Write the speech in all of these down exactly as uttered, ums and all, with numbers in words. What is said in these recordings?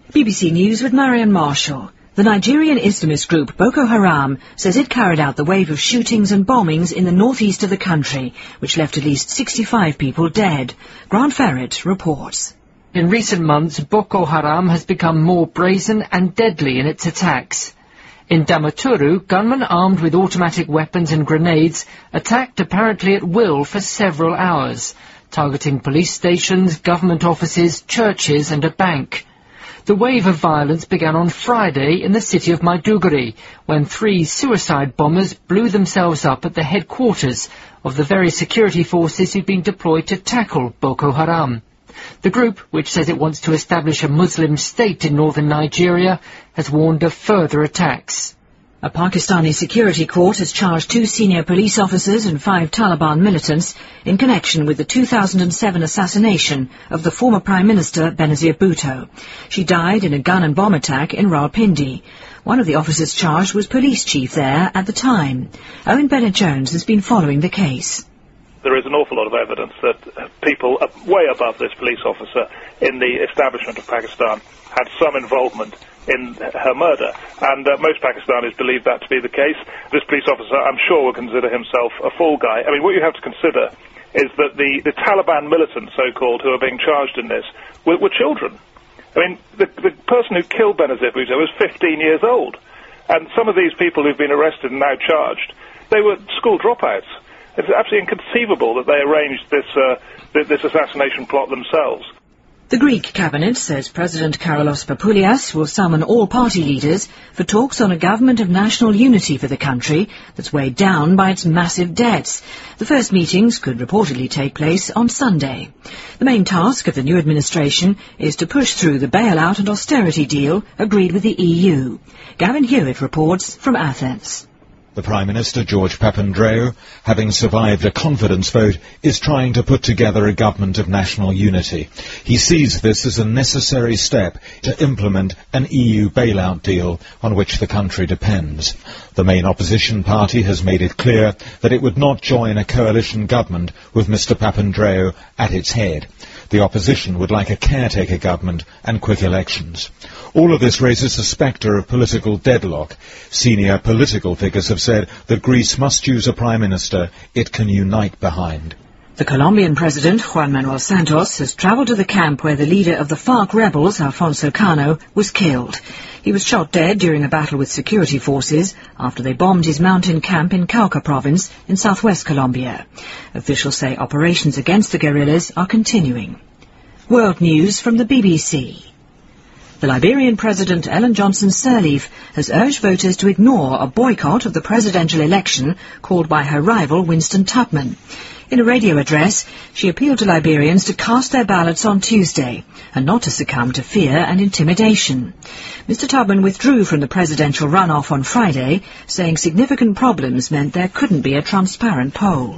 B B C News with Marian Marshall. The Nigerian Islamist group Boko Haram says it carried out the wave of shootings and bombings in the northeast of the country, which left at least sixty-five people dead. Grant Ferret reports. In recent months, Boko Haram has become more brazen and deadly in its attacks. In Damaturu, gunmen armed with automatic weapons and grenades attacked apparently at will for several hours, targeting police stations, government offices, churches and a bank. The wave of violence began on Friday in the city of Maiduguri, when three suicide bombers blew themselves up at the headquarters of the very security forces who've been deployed to tackle Boko Haram. The group, which says it wants to establish a Muslim state in northern Nigeria, has warned of further attacks. A Pakistani security court has charged two senior police officers and five Taliban militants in connection with the two thousand seven assassination of the former Prime Minister Benazir Bhutto. She died in a gun and bomb attack in Rawalpindi. One of the officers charged was police chief there at the time. Owen Bennett-Jones has been following the case. There is an awful lot of evidence that people way above this police officer in the establishment of Pakistan had some involvement in her murder, and uh, most Pakistanis believe that to be the case. This police officer, I'm sure, will consider himself a fall guy. I mean, what you have to consider is that the, the Taliban militants, so-called, who are being charged in this, were, were children. I mean, the, the person who killed Benazir Bhutto was fifteen years old, and some of these people who've been arrested and now charged, they were school dropouts. It's absolutely inconceivable that they arranged this, uh, this assassination plot themselves. The Greek cabinet says President Kyriakos Papoulias will summon all party leaders for talks on a government of national unity for the country that's weighed down by its massive debts. The first meetings could reportedly take place on Sunday. The main task of the new administration is to push through the bailout and austerity deal agreed with the E U. Gavin Hewitt reports from Athens. The Prime Minister, George Papandreou, having survived a confidence vote, is trying to put together a government of national unity. He sees this as a necessary step to implement an E U bailout deal on which the country depends. The main opposition party has made it clear that it would not join a coalition government with Mister Papandreou at its head. The opposition would like a caretaker government and quick elections. All of this raises a spectre of political deadlock. Senior political figures have said that Greece must choose a prime minister it can unite behind. The Colombian president, Juan Manuel Santos, has travelled to the camp where the leader of the FARC rebels, Alfonso Cano, was killed. He was shot dead during a battle with security forces after they bombed his mountain camp in Cauca province in southwest Colombia. Officials say operations against the guerrillas are continuing. World news from the B B C. The Liberian President Ellen Johnson Sirleaf has urged voters to ignore a boycott of the presidential election called by her rival Winston Tubman. In a radio address, she appealed to Liberians to cast their ballots on Tuesday and not to succumb to fear and intimidation. Mister Tubman withdrew from the presidential runoff on Friday, saying significant problems meant there couldn't be a transparent poll.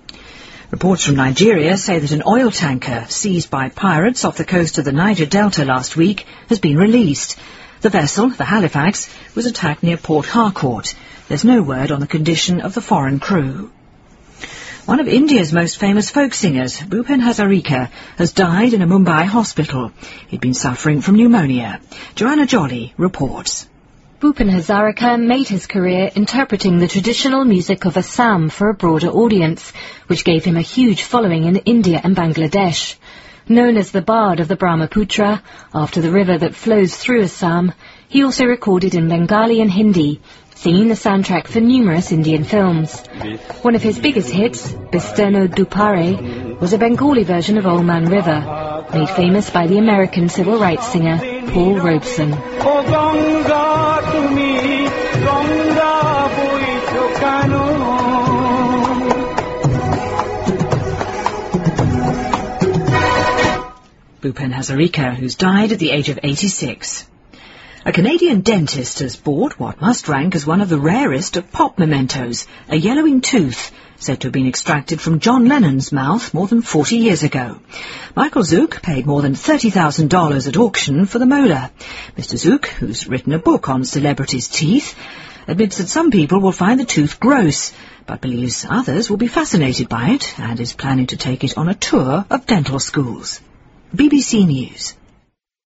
Reports from Nigeria say that an oil tanker seized by pirates off the coast of the Niger Delta last week has been released. The vessel, the Halifax, was attacked near Port Harcourt. There's no word on the condition of the foreign crew. One of India's most famous folk singers, Bhupen Hazarika, has died in a Mumbai hospital. He'd been suffering from pneumonia. Joanna Jolly reports. Bhupen Hazarika made his career interpreting the traditional music of Assam for a broader audience, which gave him a huge following in India and Bangladesh. Known as the Bard of the Brahmaputra, after the river that flows through Assam, he also recorded in Bengali and Hindi, singing the soundtrack for numerous Indian films. One of his biggest hits, Bisterno Dupare, was a Bengali version of Old Man River, made famous by the American civil rights singer Paul Robeson. Bhupen Hazarika, who's died at the age of eighty-six. A Canadian dentist has bought what must rank as one of the rarest of pop mementos, a yellowing tooth, said to have been extracted from John Lennon's mouth more than forty years ago. Michael Zook paid more than thirty thousand dollars at auction for the molar. Mister Zook, who's written a book on celebrities' teeth, admits that some people will find the tooth gross, but believes others will be fascinated by it and is planning to take it on a tour of dental schools. B B C News.